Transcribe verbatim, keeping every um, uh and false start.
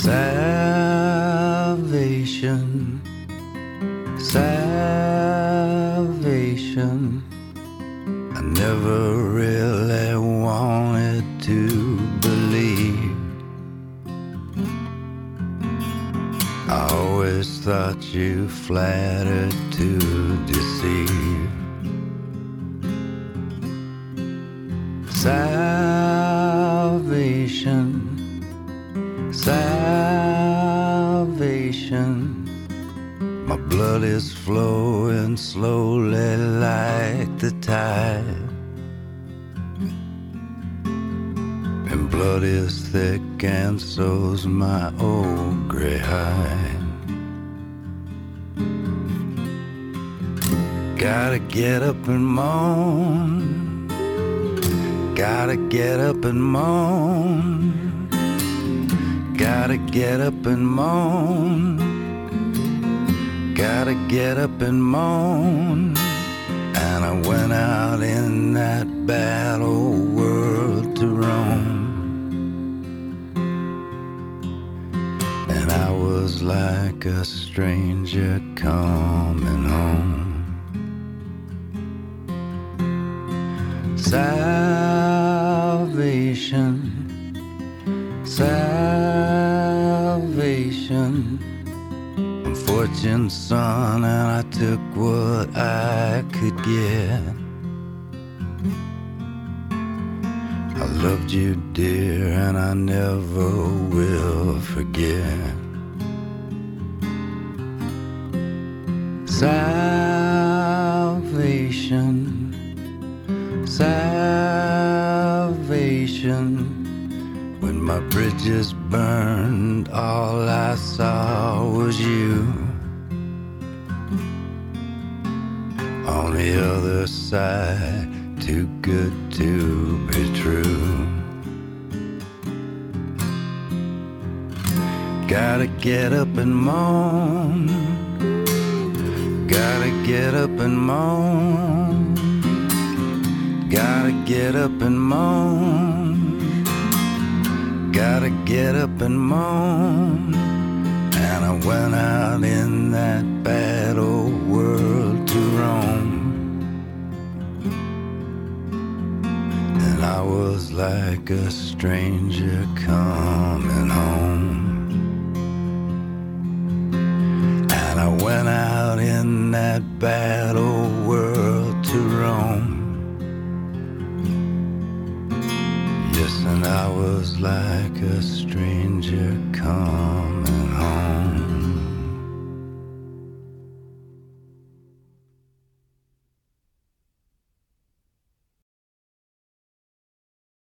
Salvation, salvation. I never really wanted to believe. I always thought you flattered to deceive. Salvation, salvation. My blood is flowing slowly like the tide, and blood is thick and so's my old gray hide. Gotta get up and moan, gotta get up and moan, gotta get up and moan, gotta get up and moan. And I went out in that bad old world to roam, and I was like a stranger coming home. Salvation, salvation. I'm fortune's son, and I took what I could get. I loved you, dear, and I never will forget. Salvation, salvation. When my bridges burned, all I saw was you. On the other side, too good to be true. Gotta get up and moan, gotta get up and moan, gotta get up and moan, gotta get up and moan. And I went out in that bad old world to roam, and I was like a stranger coming home. And I went out in that bad old world to roam. Yes, and I was like a stranger come